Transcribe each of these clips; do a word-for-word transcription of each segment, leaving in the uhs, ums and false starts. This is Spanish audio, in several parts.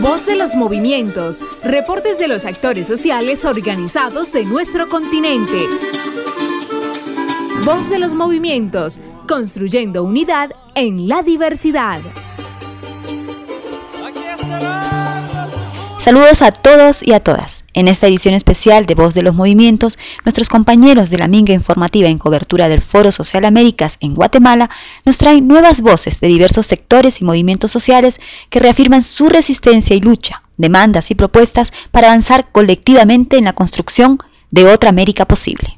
Voz de los movimientos, reportes de los actores sociales organizados de nuestro continente. Voz de los movimientos, construyendo unidad en la diversidad. Saludos a todos y a todas. En esta edición especial de Voz de los Movimientos, nuestros compañeros de la Minga Informativa en cobertura del Foro Social Américas en Guatemala nos traen nuevas voces de diversos sectores y movimientos sociales que reafirman su resistencia y lucha, demandas y propuestas para avanzar colectivamente en la construcción de otra América posible.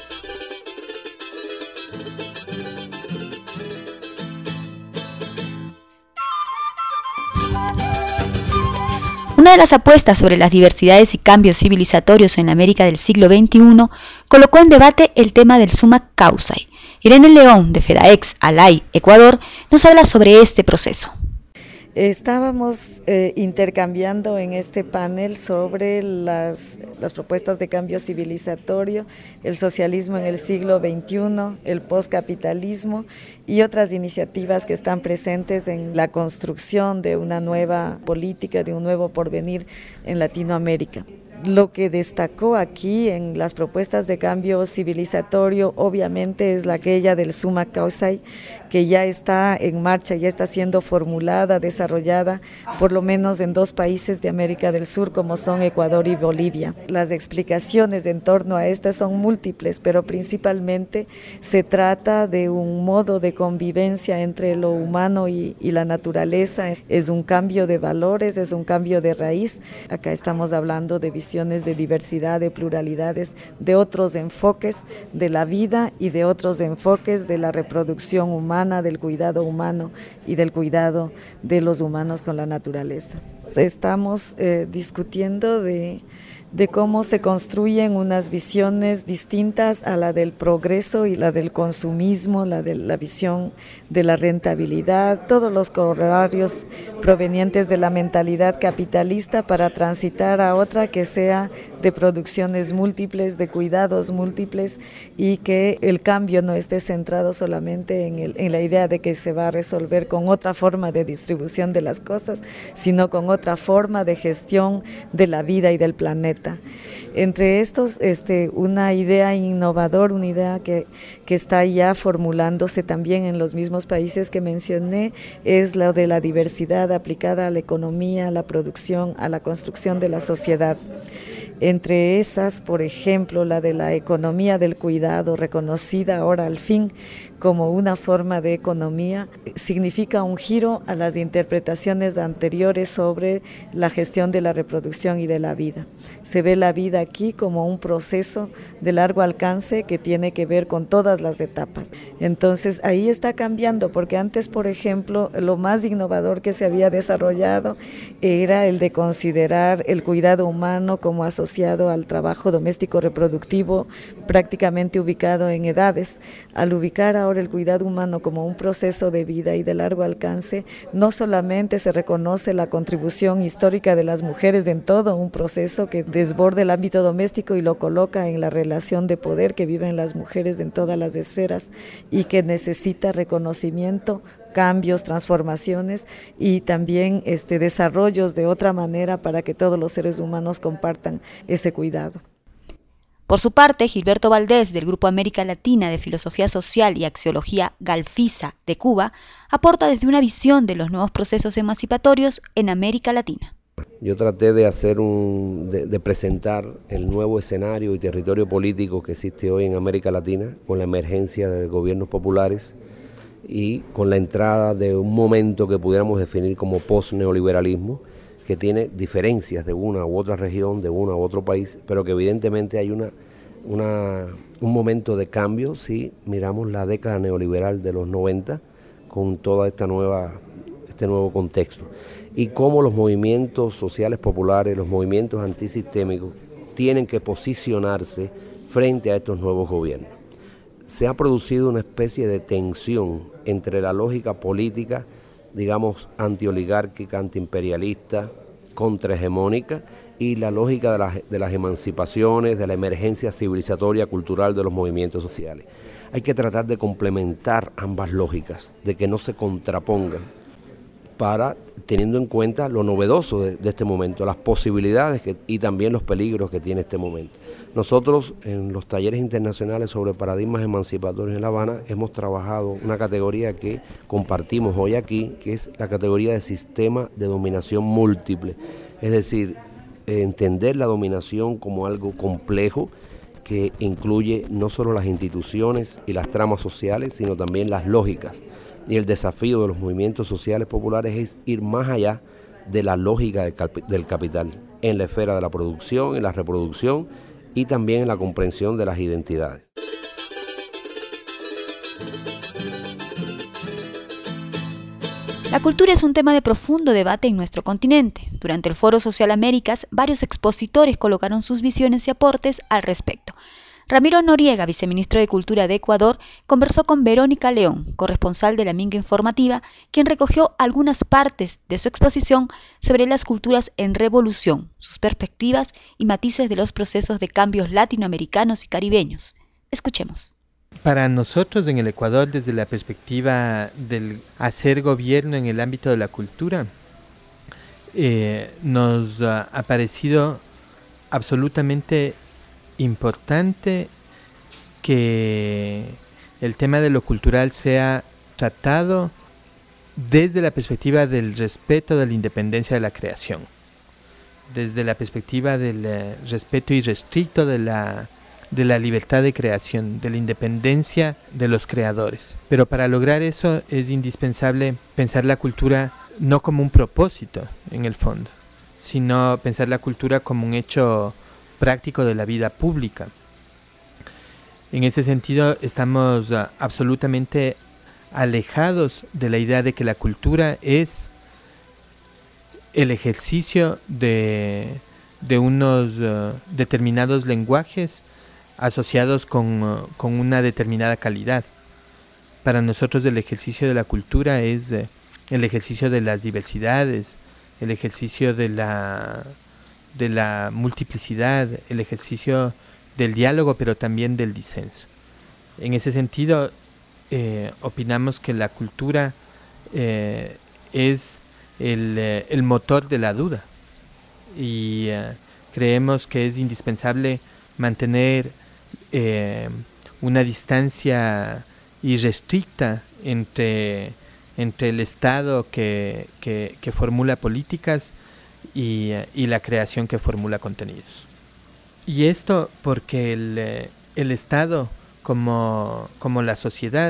Una de las apuestas sobre las diversidades y cambios civilizatorios en la América del siglo veintiuno colocó en debate el tema del Summa Causai. Irene León, de FEDAEX, ALAI, Ecuador, nos habla sobre este proceso. Estábamos eh, intercambiando en este panel sobre las, las propuestas de cambio civilizatorio, el socialismo en el siglo veintiuno, el postcapitalismo y otras iniciativas que están presentes en la construcción de una nueva política, de un nuevo porvenir en Latinoamérica. Lo que destacó aquí en las propuestas de cambio civilizatorio obviamente es la aquella del Summa Causai, que ya está en marcha, ya está siendo formulada, desarrollada por lo menos en dos países de América del Sur como son Ecuador y Bolivia. Las explicaciones en torno a estas son múltiples, pero principalmente se trata de un modo de convivencia entre lo humano y, y la naturaleza. Es un cambio de valores, es un cambio de raíz. Acá estamos hablando de visiones de diversidad, de pluralidades, de otros enfoques de la vida y de otros enfoques de la reproducción humana, del cuidado humano y del cuidado de los humanos con la naturaleza. Estamos eh, discutiendo de, de cómo se construyen unas visiones distintas a la del progreso y la del consumismo, la de la visión de la rentabilidad, todos los corolarios provenientes de la mentalidad capitalista para transitar a otra que sea de producciones múltiples, de cuidados múltiples y que el cambio no esté centrado solamente en, el, en la idea de que se va a resolver con otra forma de distribución de las cosas, sino con otra forma de gestión de la vida y del planeta. Entre estos, este, una idea innovadora, una idea que, que está ya formulándose también en los mismos países que mencioné, es la de la diversidad aplicada a la economía, a la producción, a la construcción de la sociedad. Entre esas, por ejemplo, la de la economía del cuidado, reconocida ahora al fin como una forma de economía, significa un giro a las interpretaciones anteriores sobre la gestión de la reproducción y de la vida. Se ve la vida aquí como un proceso de largo alcance que tiene que ver con todas las etapas. Entonces ahí está cambiando, porque antes, por ejemplo, lo más innovador que se había desarrollado era el de considerar el cuidado humano como asociado al trabajo doméstico reproductivo, prácticamente ubicado en edades. Al ubicar a Ahora el cuidado humano como un proceso de vida y de largo alcance, no solamente se reconoce la contribución histórica de las mujeres en todo un proceso que desborda el ámbito doméstico y lo coloca en la relación de poder que viven las mujeres en todas las esferas y que necesita reconocimiento, cambios, transformaciones y también este, desarrollos de otra manera para que todos los seres humanos compartan ese cuidado. Por su parte, Gilberto Valdés, del Grupo América Latina de Filosofía Social y Axiología Galfisa de Cuba, aporta desde una visión de los nuevos procesos emancipatorios en América Latina. Yo traté de hacer un, de, de presentar el nuevo escenario y territorio político que existe hoy en América Latina, con la emergencia de gobiernos populares y con la entrada de un momento que pudiéramos definir como post-neoliberalismo, que tiene diferencias de una u otra región, de uno u otro país, pero que evidentemente hay una, una, un momento de cambio si miramos la década neoliberal de los noventa con toda esta nueva, este nuevo contexto. Y cómo los movimientos sociales populares, los movimientos antisistémicos tienen que posicionarse frente a estos nuevos gobiernos. Se ha producido una especie de tensión entre la lógica política, digamos, antioligárquica, antiimperialista, contrahegemónica, y la lógica de las, de las emancipaciones, de la emergencia civilizatoria, cultural de los movimientos sociales. Hay que tratar de complementar ambas lógicas, de que no se contrapongan. para teniendo en cuenta lo novedoso de, de este momento, las posibilidades que, y también los peligros que tiene este momento. Nosotros en los talleres internacionales sobre paradigmas emancipatorios en La Habana hemos trabajado una categoría que compartimos hoy aquí, que es la categoría de sistema de dominación múltiple, es decir, entender la dominación como algo complejo que incluye no solo las instituciones y las tramas sociales, sino también las lógicas. Y el desafío de los movimientos sociales populares es ir más allá de la lógica del, cap- del capital, en la esfera de la producción, en la reproducción y también en la comprensión de las identidades. La cultura es un tema de profundo debate en nuestro continente. Durante el Foro Social Américas, varios expositores colocaron sus visiones y aportes al respecto. Ramiro Noriega, viceministro de Cultura de Ecuador, conversó con Verónica León, corresponsal de la Minga Informativa, quien recogió algunas partes de su exposición sobre las culturas en revolución, sus perspectivas y matices de los procesos de cambios latinoamericanos y caribeños. Escuchemos. Para nosotros en el Ecuador, desde la perspectiva del hacer gobierno en el ámbito de la cultura, eh, nos uh, ha parecido absolutamente importante que el tema de lo cultural sea tratado desde la perspectiva del respeto de la independencia de la creación, desde la perspectiva del eh, respeto irrestricto de la, de la libertad de creación, de la independencia de los creadores. Pero para lograr eso es indispensable pensar la cultura no como un propósito en el fondo, sino pensar la cultura como un hecho práctico de la vida pública. En ese sentido estamos uh, absolutamente alejados de la idea de que la cultura es el ejercicio de, de unos uh, determinados lenguajes asociados con, uh, con una determinada calidad. Para nosotros el ejercicio de la cultura es uh, el ejercicio de las diversidades, el ejercicio de la de la multiplicidad, el ejercicio del diálogo, pero también del disenso. En ese sentido, eh, opinamos que la cultura eh, es el, eh, el motor de la duda y eh, creemos que es indispensable mantener eh, una distancia irrestricta entre, entre el Estado que, que, que formula políticas Y, y la creación que formula contenidos. Y esto porque el, el Estado, como, como la sociedad,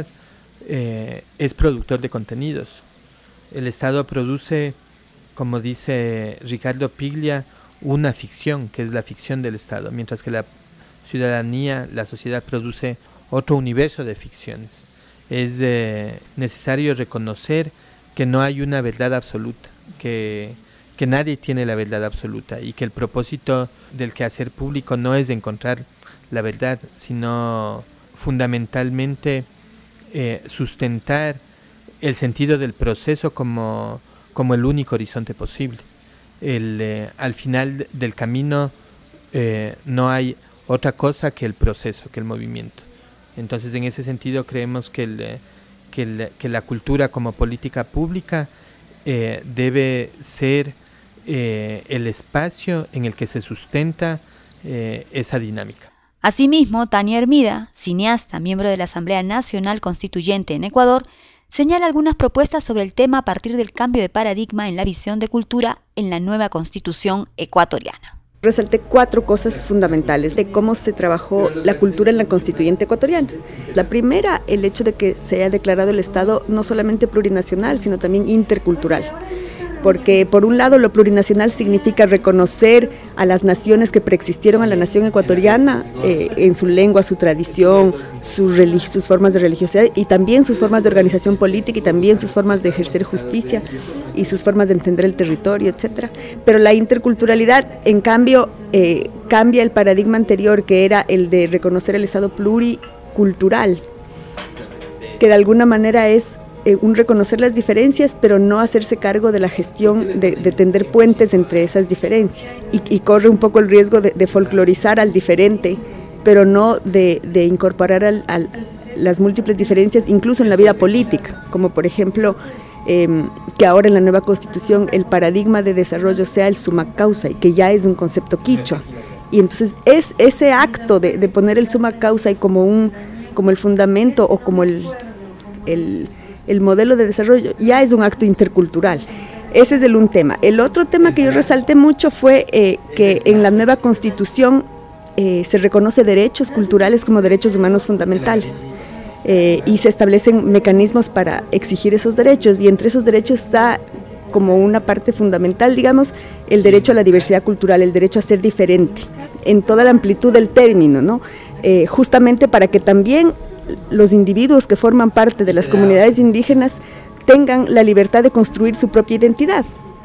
eh, es productor de contenidos. El Estado produce, como dice Ricardo Piglia, una ficción, que es la ficción del Estado, mientras que la ciudadanía, la sociedad produce otro universo de ficciones. Es eh, necesario reconocer que no hay una verdad absoluta, que que nadie tiene la verdad absoluta y que el propósito del quehacer público no es encontrar la verdad, sino fundamentalmente eh, sustentar el sentido del proceso como, como el único horizonte posible. El, eh, al final del camino eh, no hay otra cosa que el proceso, que el movimiento. Entonces, en ese sentido, creemos que, el, que, el, que la cultura como política pública eh, debe ser Eh, el espacio en el que se sustenta eh, esa dinámica. Asimismo, Tania Hermida, cineasta, miembro de la Asamblea Nacional Constituyente en Ecuador, señala algunas propuestas sobre el tema a partir del cambio de paradigma en la visión de cultura en la nueva Constitución ecuatoriana. Resalté cuatro cosas fundamentales de cómo se trabajó la cultura en la constituyente ecuatoriana. La primera, el hecho de que se haya declarado el Estado no solamente plurinacional, sino también intercultural. Porque por un lado lo plurinacional significa reconocer a las naciones que preexistieron a la nación ecuatoriana eh, en su lengua, su tradición, su religi- sus formas de religiosidad y también sus formas de organización política y también sus formas de ejercer justicia y sus formas de entender el territorio, etcétera. Pero la interculturalidad, en cambio, eh, cambia el paradigma anterior, que era el de reconocer el Estado pluricultural, que de alguna manera es un reconocer las diferencias, pero no hacerse cargo de la gestión de, de tender puentes entre esas diferencias. Y, y corre un poco el riesgo de, de folclorizar al diferente, pero no de, de incorporar al, al, las múltiples diferencias, incluso en la vida política, como por ejemplo eh, que ahora en la nueva Constitución el paradigma de desarrollo sea el summa causa, y que ya es un concepto quichua. Y entonces es ese acto de, de poner el summa causa y como, un, como el fundamento o como el, el, el modelo de desarrollo, ya es un acto intercultural. Ese es el un tema. El otro tema que yo resalté mucho fue eh, que en la nueva Constitución eh, se reconoce derechos culturales como derechos humanos fundamentales. Eh, y se establecen mecanismos para exigir esos derechos, y entre esos derechos está como una parte fundamental, digamos, el derecho a la diversidad cultural, el derecho a ser diferente, en toda la amplitud del término, ¿no? Eh, justamente para que también los individuos que forman parte de las comunidades indígenas tengan la libertad de construir su propia identidad.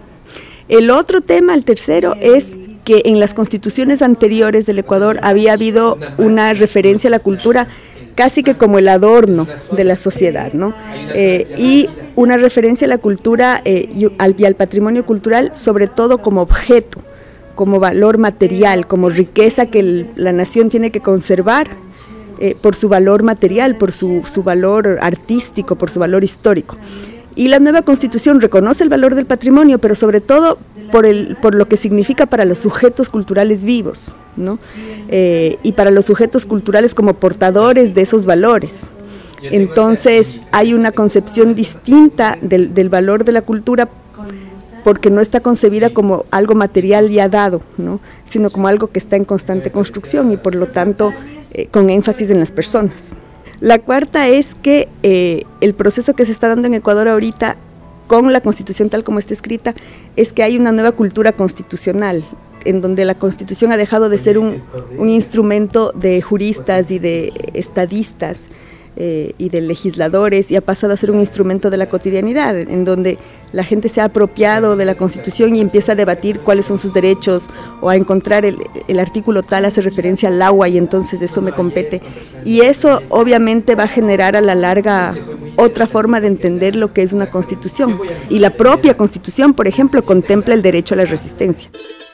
El otro tema, el tercero, es que en las constituciones anteriores del Ecuador había habido una referencia a la cultura casi que como el adorno de la sociedad, ¿no? Eh, y una referencia a la cultura eh, y, al, y al patrimonio cultural, sobre todo como objeto, como valor material, como riqueza que el, la nación tiene que conservar eh, por su valor material, por su, su valor artístico, por su valor histórico. Y la nueva Constitución reconoce el valor del patrimonio, pero sobre todo por, el, por lo que significa para los sujetos culturales vivos, ¿no? Eh, y para los sujetos culturales como portadores de esos valores. Entonces hay una concepción distinta del, del valor de la cultura, porque no está concebida como algo material ya dado, ¿no? Sino como algo que está en constante construcción y por lo tanto eh, con énfasis en las personas. La cuarta es que eh, el proceso que se está dando en Ecuador ahorita, con la Constitución tal como está escrita, es que hay una nueva cultura constitucional, en donde la Constitución ha dejado de ser un, un instrumento de juristas y de estadistas eh, y de legisladores, y ha pasado a ser un instrumento de la cotidianidad, en donde la gente se ha apropiado de la Constitución y empieza a debatir cuáles son sus derechos, o a encontrar el, el artículo tal hace referencia al agua y entonces eso me compete. Y eso obviamente va a generar a la larga otra forma de entender lo que es una Constitución. Y la propia Constitución, por ejemplo, contempla el derecho a la resistencia.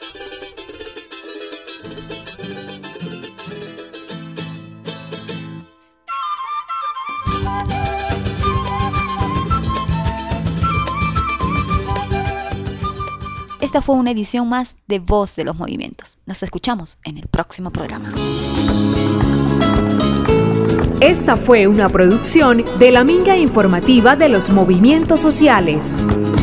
Esta fue una edición más de Voz de los Movimientos. Nos escuchamos en el próximo programa. Esta fue una producción de la Minga Informativa de los Movimientos Sociales.